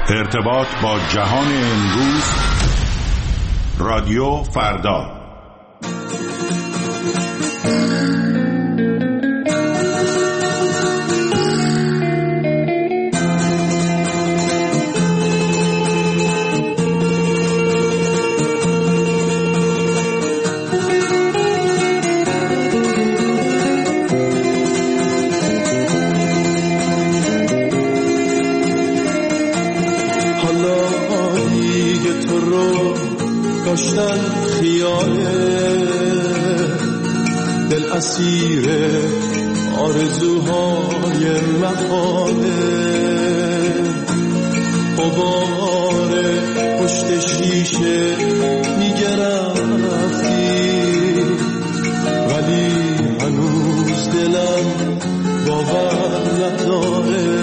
ارتباط با جهان امروز، رادیو فردا. داشتن خیاله دل اسیر آرزوهای محاله، غبار پشت شیشه میگرفتی ولی هنوز دلم باور نداره.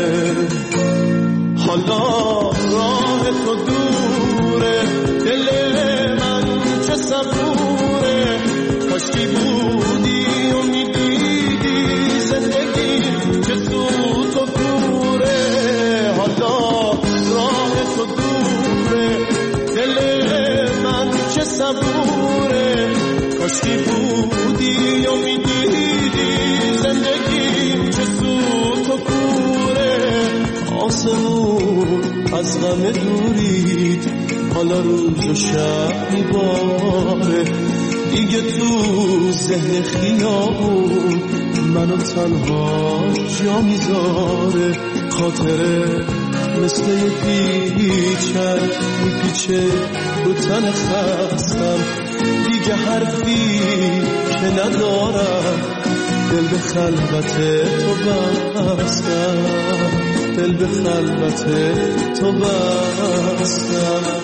حالا راه تو دوره، دل من چه صبوره، کاشکی بودی و میدیدی زندگی چه سوت و کوره. حالا راه تو دوره، دل من چه صبوره، کاشکی بودی و میدیدی زندگی چه سوت و کوره. آسمون از غم دورید، حالا روز و شب میباره، دیگه تو ذهن خیابون منو تنها جا میذاره. خاطره مثل یه پیچک میپیچه رو تن خستم، دیگه حرفی که ندارم، دل به خلوت تو بستم، دل به خلوت تو بستم.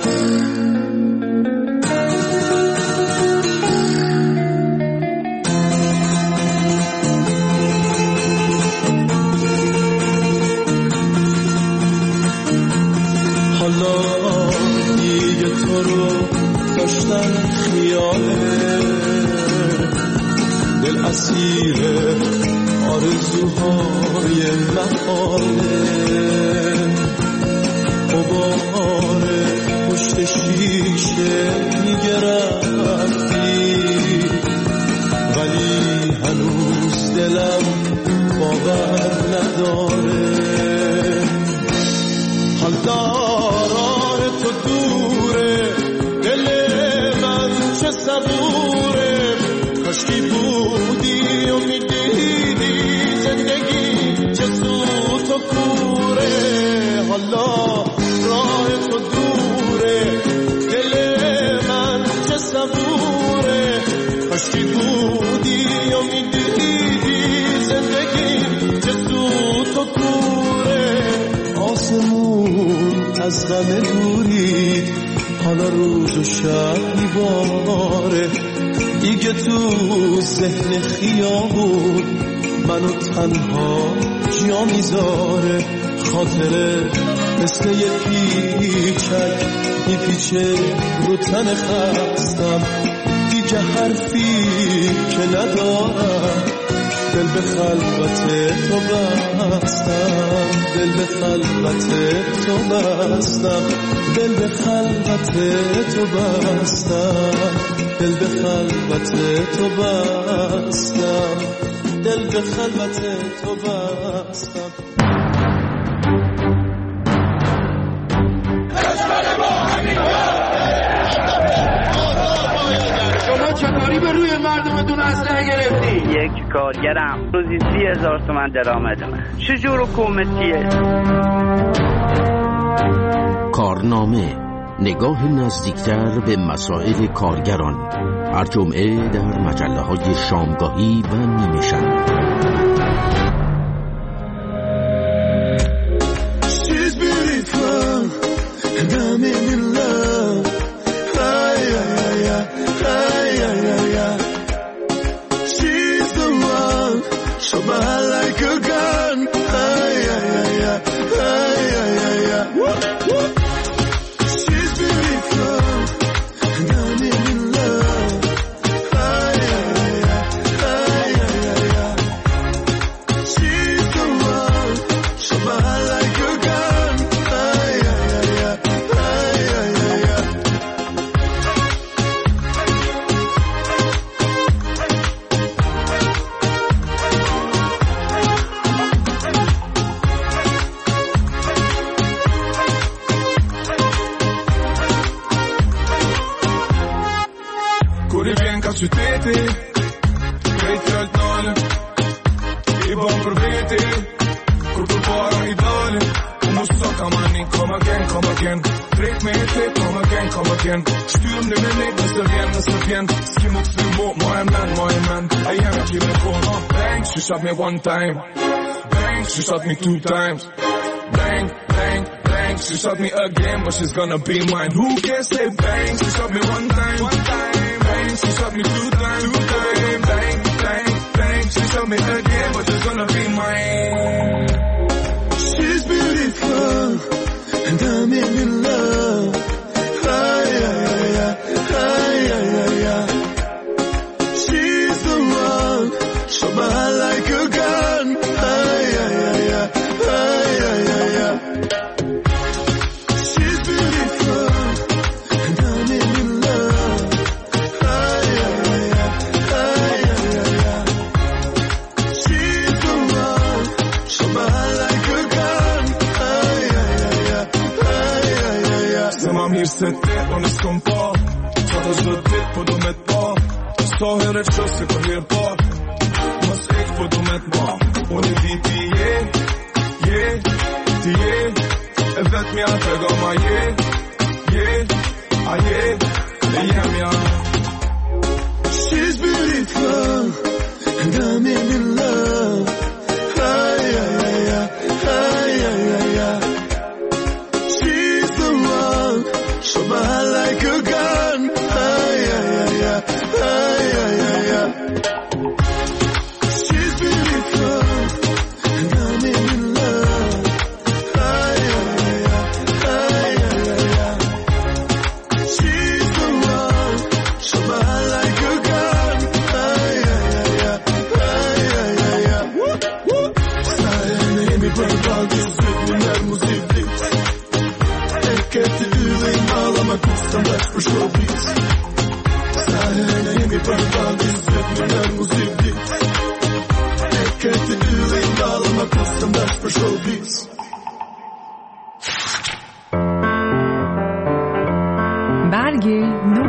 حالا دیگه تو رو داشتن خیاله، دل اسیر آرزوهای محاله، غبار پشت شیشه میگرفتی ولی هنوز دلم باور نداره. حالا راه تو دوره، دل من چه صبوره، کاشکی بودی و میدیدی زندگی چه سوت و کوره. حالا راه تو دوره، دل من چه صبوره، کاشکی بودی و میدیدی زندگی چه سوت و کوره. آسمون از غم دورید، حالا روز و شب میباره، دیگه تو ذهن خیابون منو تنها جا میذاره. خاطره مثل یه پیچک میپیچه رو تن خستم، دیگه حرفی که ندارم، دل به خلوت تو بستم، دل به خلوت تو بستم، دل به خلوت تو بستم، دل به خلوت تو بستم، دل به خلوت تو بستم. چطوری به روی مردمتون اسلحه گرفتی؟ یک کارگرم روزی 30,000 تومان درآمدمه. چجور حکومتیه؟ کارنامه، نگاه نزدیکتر به مسائل کارگران، هر جمعه در مجله‌های شامگاهی و نیمه شب. She su tete, veti al nale, I bom per vete, corpo para idale, musta come again, break me take, come again, sturen de med mig, næste igen, skimok svimo, my man, I am killing corner, bang, she shot me one time, bang, she shot me two times, bang, she shot me again, but she's gonna be mine, who can say bang, she shot me one time, bang, she shot me two times, bang, she shot me again, but she's gonna be mine. She's beautiful, and I'm in love. She's the one, shot my heart like a gun. She's beautiful, and I'm in love. She's the one, shot my heart like a gun. Som om hirsätter och nu skumpar, tar oss ruttet på domet bar. Så hör ett kysset på helt bar, mås ek på domet bar. Och nu dit yeah, jag vet mig att jag går mig yeah, she's beautiful, and I'm in love. She's the one, shot my heart like a gun. She's beautiful, and I'm in love. She's the one, shot my heart like a gun. Sen mi bırak yüzünden müzik. Erkekti üveyim ağlama kustan baş bu showbiz. Sen mi bırak yüzünden müzik. Erkekti üveyim ağlama kustan baş bu showbiz. برگ نو.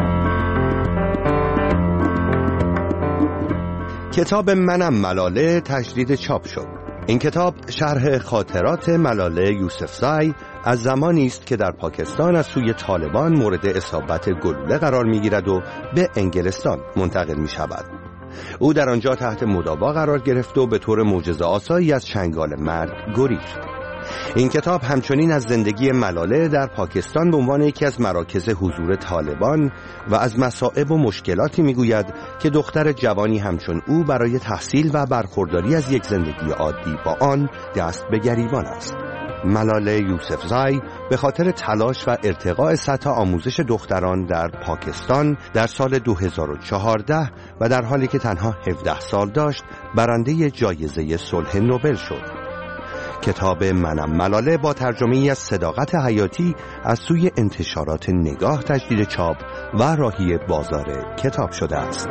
کتاب منم ملاله تجدید چاپ شد. این کتاب شرح خاطرات ملاله یوسفزای از زمانی است که در پاکستان از سوی طالبان مورد اصابت گلوله قرار می‌گیرد و به انگلستان منتقل می‌شود. او در آنجا تحت مداوا قرار گرفت و به طور معجزه‌آسایی از چنگال مرگ گریخت. این کتاب همچنین از زندگی ملاله در پاکستان به عنوان یکی از مراکز حضور طالبان و از مصائب و مشکلاتی میگوید که دختر جوانی همچون او برای تحصیل و برخورداری از یک زندگی عادی با آن دست به گریبان است. ملاله یوسفزای به خاطر تلاش و ارتقاء سطح آموزش دختران در پاکستان در سال 2014 و در حالی که تنها 17 سال داشت برنده جایزه صلح نوبل شد. کتاب منم ملاله با ترجمه‌ای از صداقت حیاتی از سوی انتشارات نگاه تجدید چاپ و راهی بازار کتاب شده است.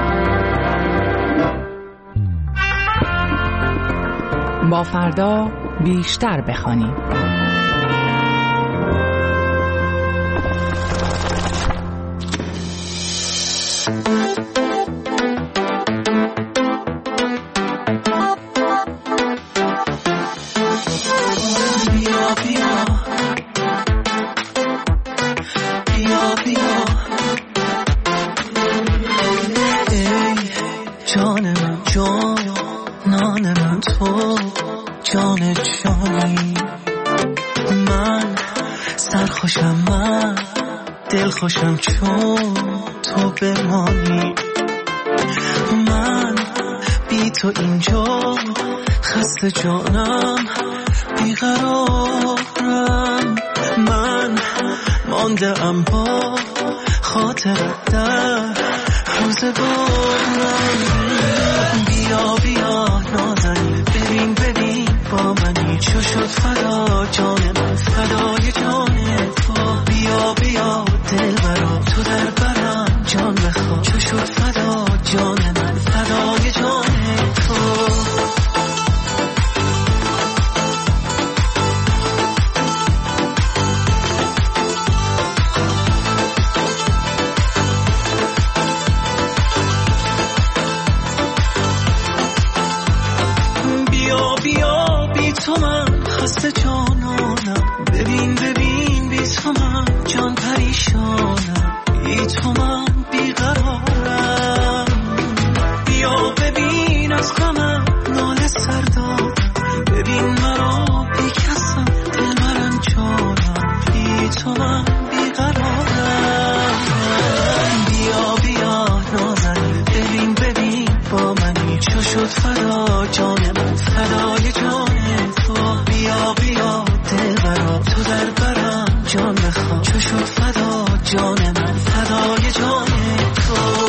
با فردا بیشتر بخوانیم. خوشم چون تو بمانی، من بی تو اینجا خسته جانم بیقرارم، من مانده ام با خاطرت در روزگارم. بیا بیا نازنین ببین با منی چو شد فدا جان من فدای جان تو. بیا بیا دل برا تو در برم جان بخواه چو شد فدا جان من فدای جان تو. جانانم. ببین ببین بی تو من جان پریشانم، بی تو من بیقرارم. بیا ببین از غمم ناله سر دادم، ببین مرا بی کسم دل مرم جانم، بی تو من بیقرارم. بیا بیا نازنین ببین ببین با منی، چو شد فدا جان من فدای جان تو. بیا بیا دل برا تو در برم جان بخواه، چو شد فدا جان من فدای جان تو.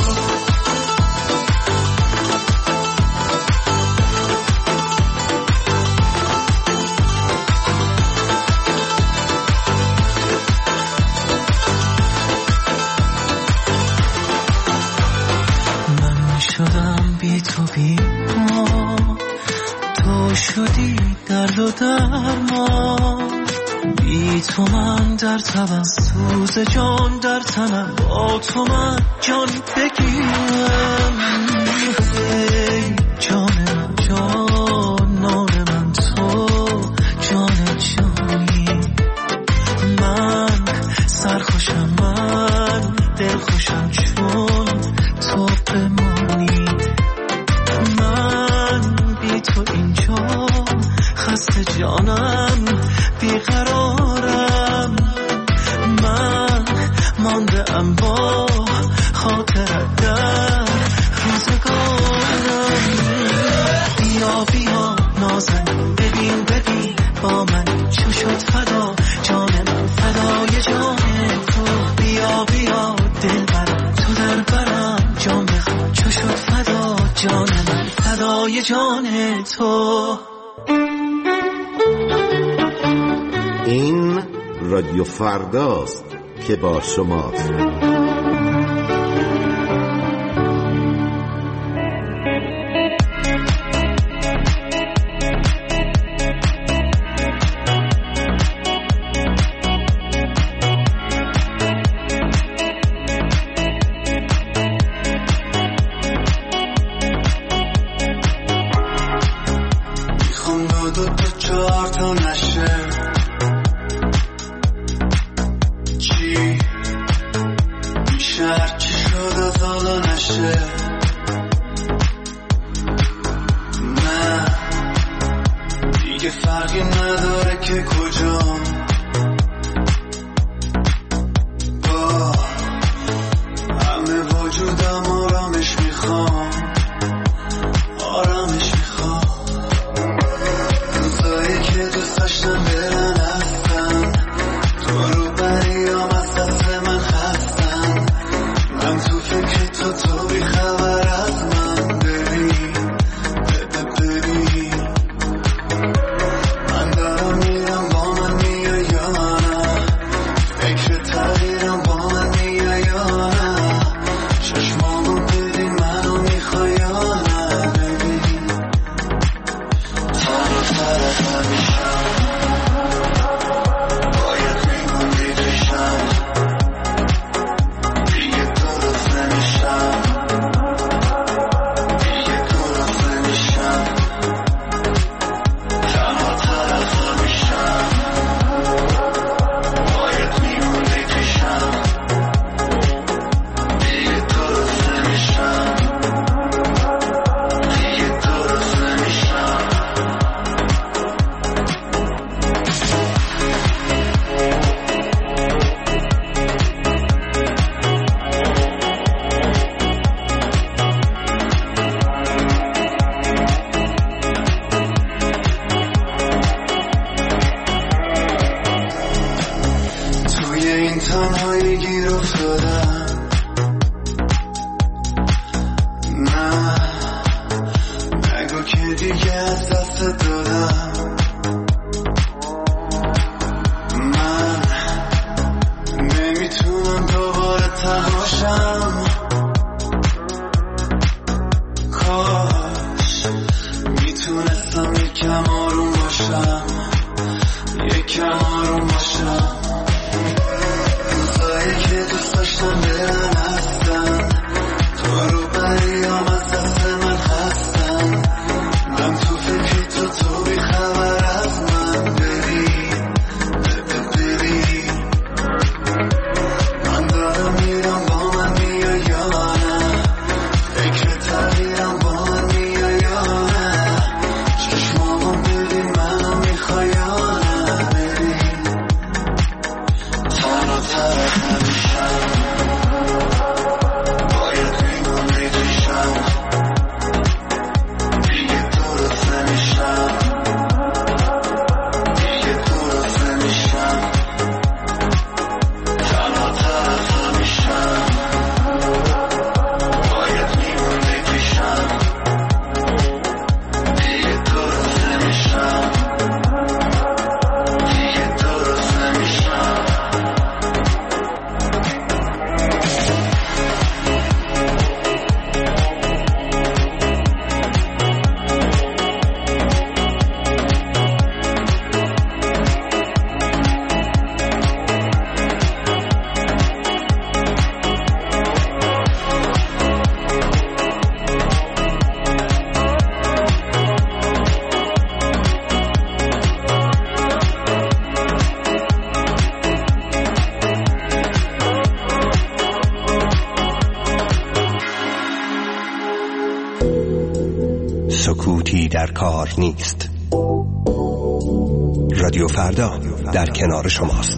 شدم بی تو بی ما، تو شدی درد و درمان. بی تو من در تبم سوز جان در تنم، با تو من جان بگیرم. ای جان من جانان من تو جان جانی. من سرخوشم من دلخوشم چون تو بمانی. من بی تو اینجا خسته جانم بیقرارم. من مانده ام با خاطرت در روزگارم. بیا بیا نازنین ببین ببین با من، چو شد فدا جان من فدای جان تو. بیا بیا دل برم تو در برم جان بخواه، چو شد فدا جان من فدای جان تو. این رادیو فرداست که با شماست. من تو فکری تو بی خبر از من بری. در کار نیست. رادیو فردا در کنار شماست.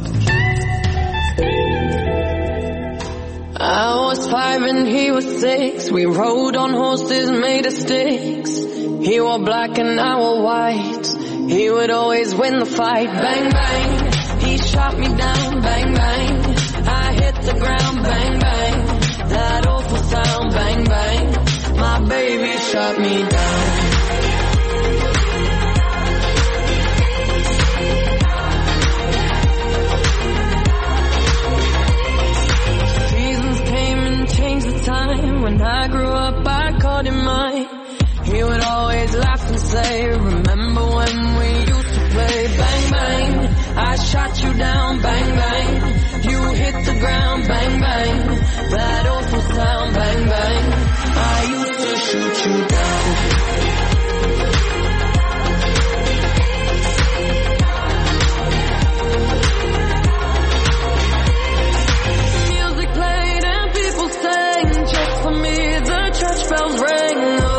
I was 5 and he was 6. We rode on horses made of sticks. He wore black and I wore white. He would always win the fight. Bang, bang. He shot me down. Bang, bang. I hit the ground. Bang, bang. That awful sound. Bang, bang. My baby shot me down. Changed the time. When I grew up I called him mine. He would always laugh and say, remember when we used to play. Bang bang, I shot you down. Bang bang, you hit the ground. Bang bang, that awful sound. Bang bang, I used to shoot you down. Bells ring,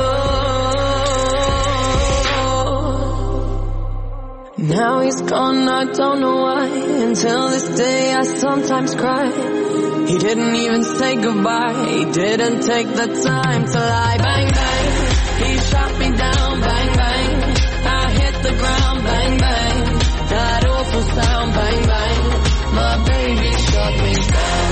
oh. Now he's gone, I don't know why. Until this day I sometimes cry. He didn't even say goodbye. He didn't take the time to lie. Bang bang, he shot me down. Bang bang, I hit the ground. Bang bang, that awful sound. Bang bang, my baby shot me down.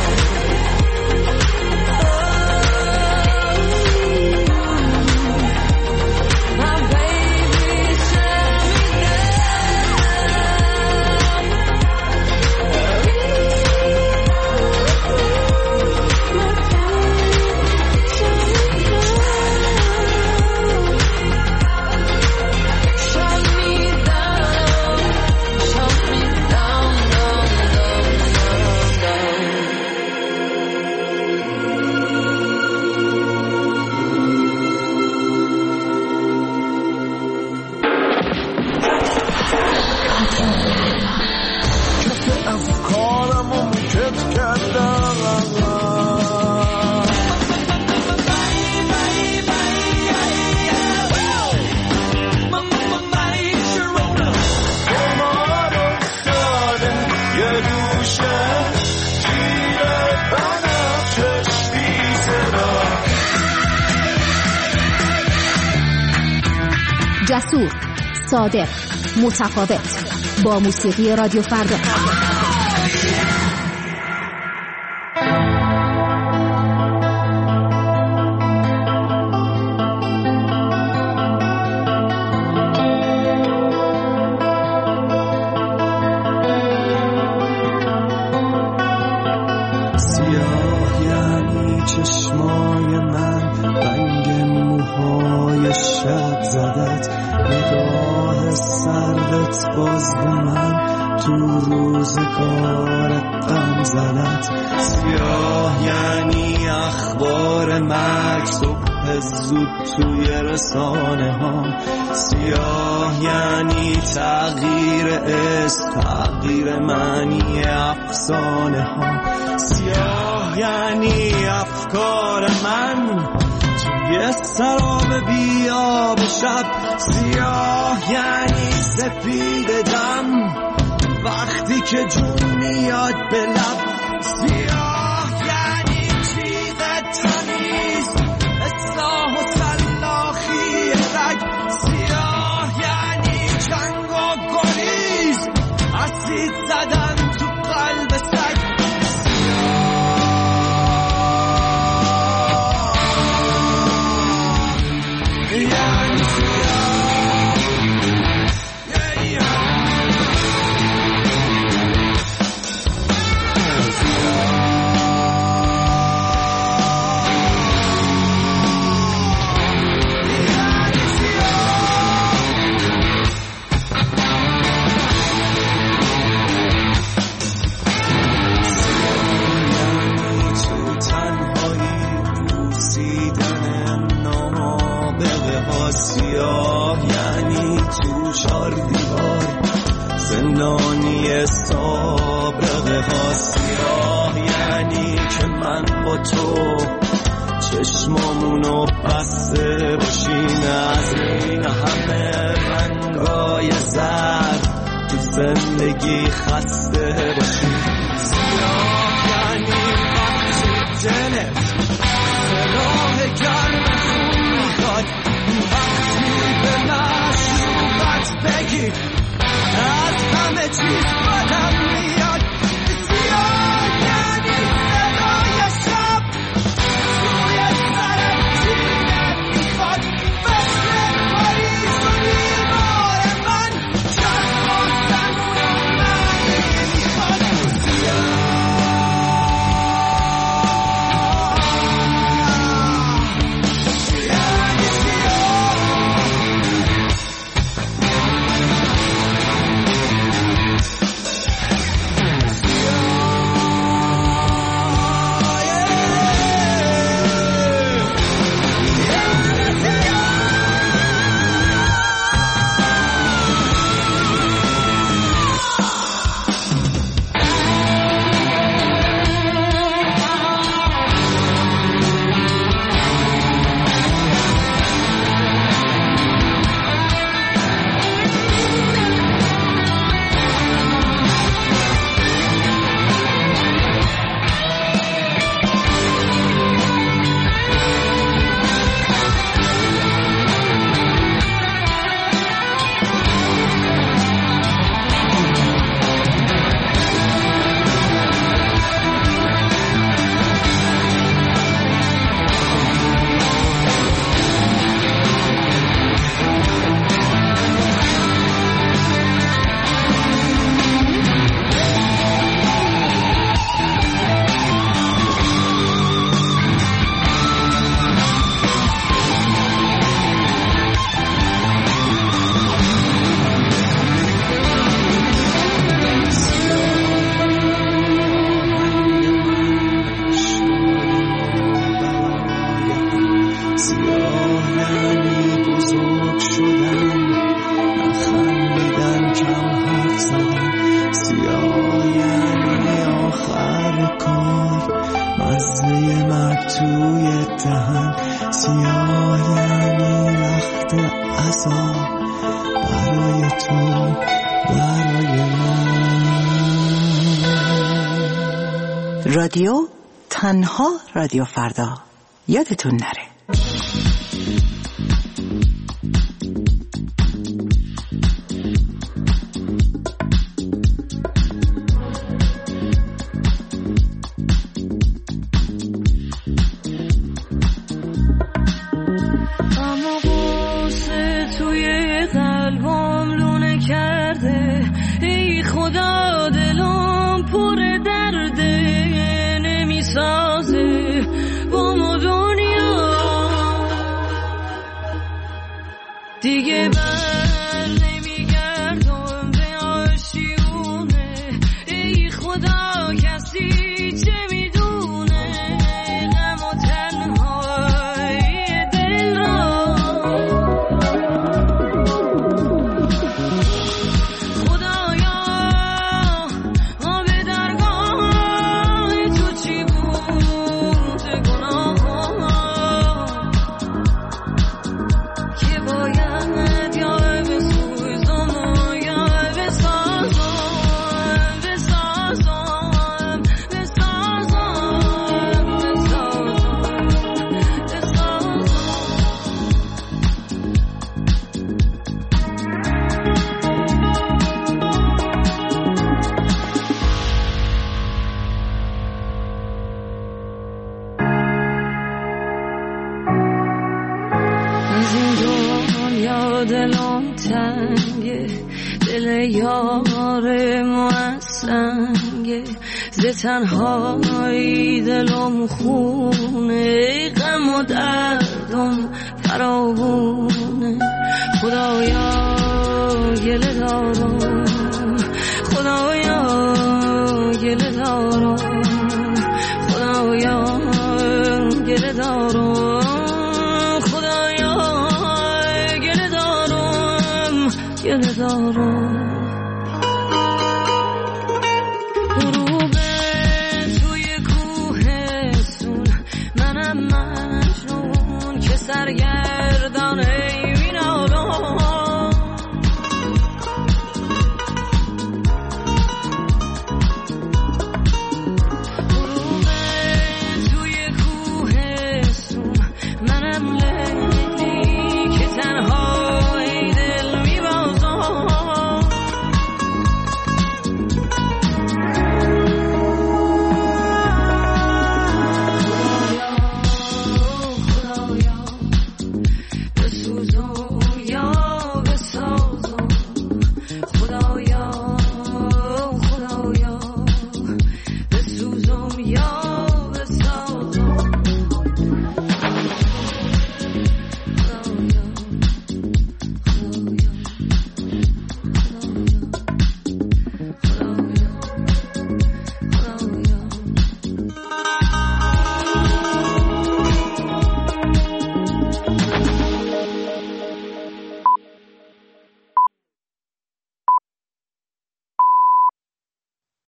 جسور، صادق، متفاوت، با موسیقی رادیو فردا. سیاه یعنی چشمای من، رنگ موهای شب زدت، نگاه سردت باز به من تو روزگار غم زدت. سیاه یعنی اخبار مرگ صبح زود توی رسانه ها. سیاه یعنی تغییر اسم، تغییر معنی افسانه ها. سیاه یعنی افکار من توی سراب بیاب شب. سیاه یعنی سپید دم وقتی که جون میاد به لب. سیاه یعنی چیز تمیز، اصلاح و سلاخی رگ. سیاه یعنی جنگ و گریز، اسید زدن تو قلب سگ. سیاه یعنی تو چار دیوار زندانی سابقه ها. سیاه یعنی که من با تو چشمامونو بسته باشیم از این همه رنگای زرد تو زندگی خسته باشیم. سیاه یعنی وقتی دلت راه گرم خون میخواد، وقتی به مشروبت بگی از همه چیز بدم میاد. سیاه یعنی صدای شب توی سرم تیرم میخواد، مثل پاریس و دیوار من چشم و زنون و معنی میخواد. رادیو تنها رادیو فردا، یادتون نره. دیگه بر نمیگردم به آشیونه، ای خدا کسی چه میدونه غم و تنهایی دل را. خدایا آب درگاه تو چی بود گناه که باید دلم تنگه، دل یار موسنگه، ز تنهایی دلم خونه، غم و دردم فراوونه. خدایا گله دارم، خدایا گله دارم، خدایا گله دارم، گله دارم.